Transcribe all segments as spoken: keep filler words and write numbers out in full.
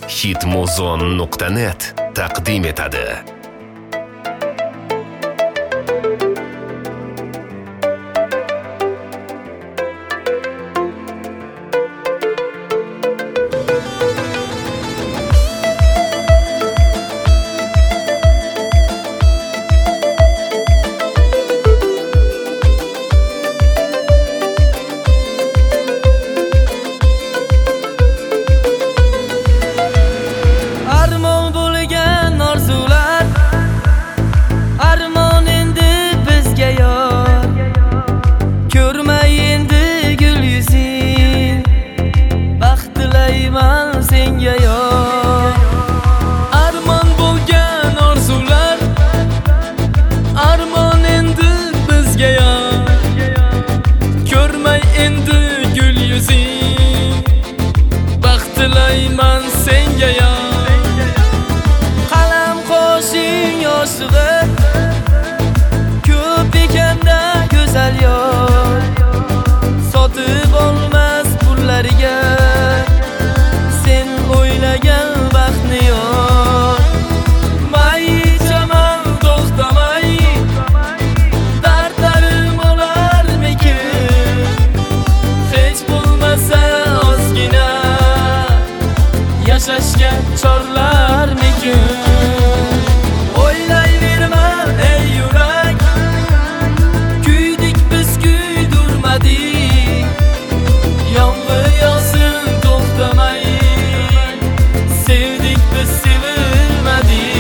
hitmuzon nuqta net taqdim etadi. Tilayman senga yo qalam qo'shing yoshig'i ko'p ekanda go'zal yo sotib olmas pullariga sen o'ylagan baxtni yo may chaman to'xtamay dardlarim olarmikin hech bo'lmasa ozgina yashashga chorlarmikin o'ylayverma ey yurak kuydik biz kuydurmadik yomg'ir yog'sin to'xtamay sevdik biz sevilmadik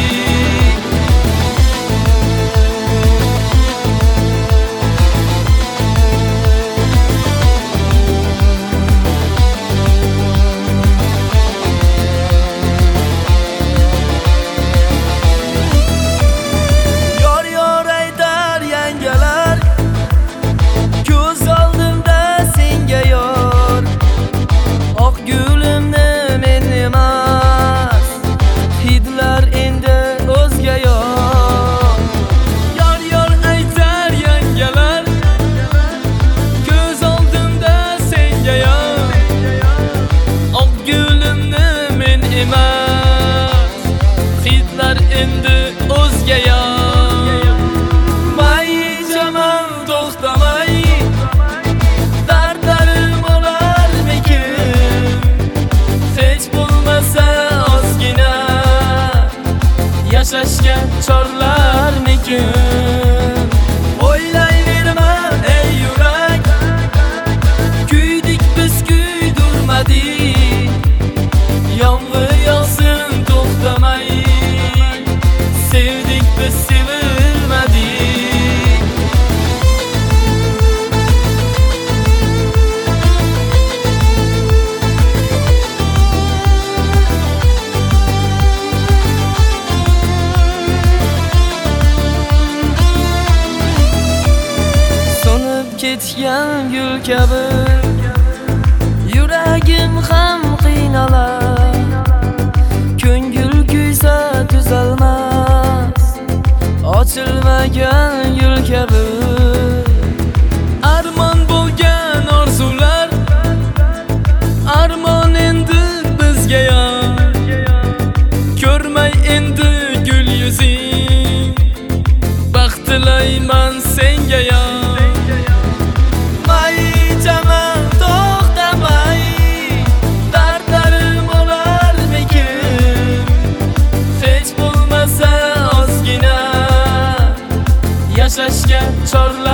endi o'zga yo may chaman to'xtamay dardlarim olarmikin hech bo'lmasa ozgina yashashga chorlarmikin o'ylayverma ey yurak kuydik biz kuydurmadik yomg'ir yog'sin to'xtamay sevdik biz sevilmadik so'nib ketgan gul kabi yuragim ham qiynalar ko'ngil kuysa tuzalmas ochilmagan gul kabi armon bo'lgan orzular armon endi bizga yo ko'rmay endi gul yuzing baxt tilayman senga yo may chaman to'xtamay dardlarim olarmikin hech bo'lmasa ozgina yashashga chorlar